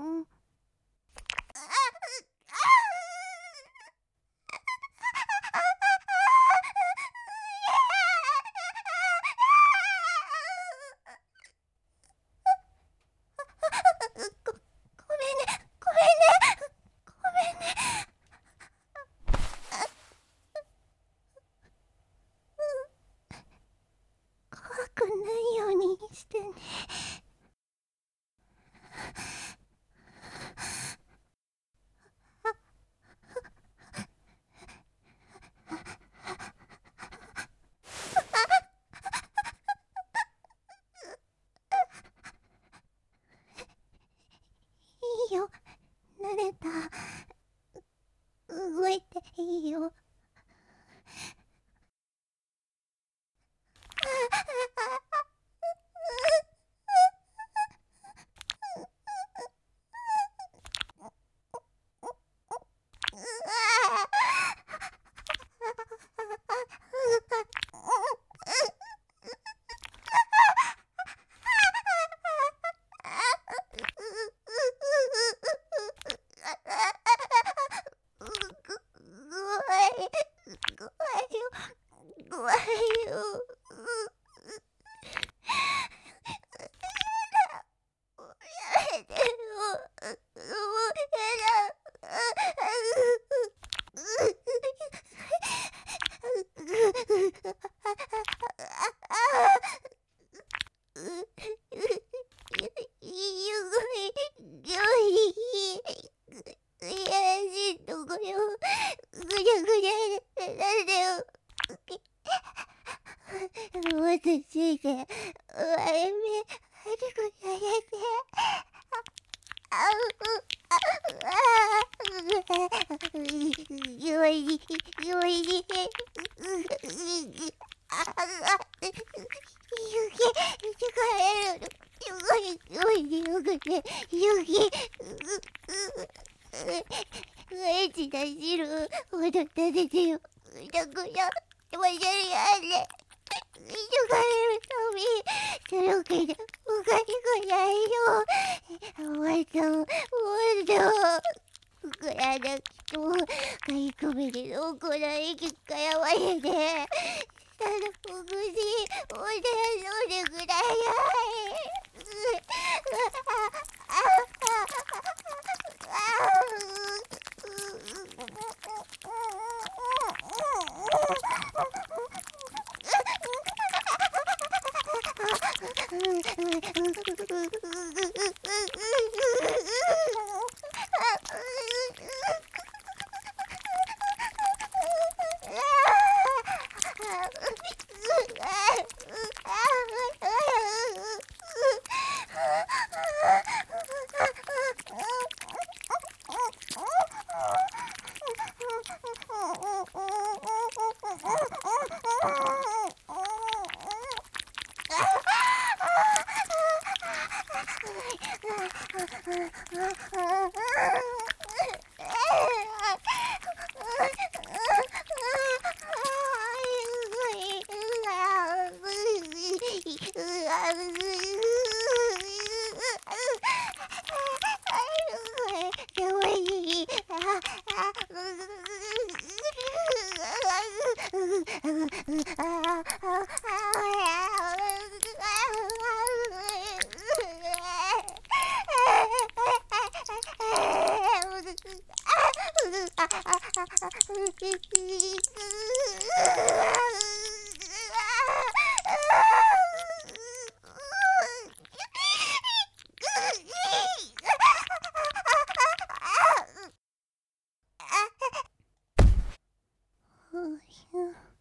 ん。怖くないようにしてね。いいよ、慣れた。動いていいよ。怖いよ。やめてよ。もうや私が割れ目あるくやれて。よいよいエッチな汁を踊ったでてよ。だからわしゃりあれ逃れるたびその気でおかしくないよ。わしゃもっと膨らなきと買い込みでのこない結果やわれで下のほぐしおでんでください。ふう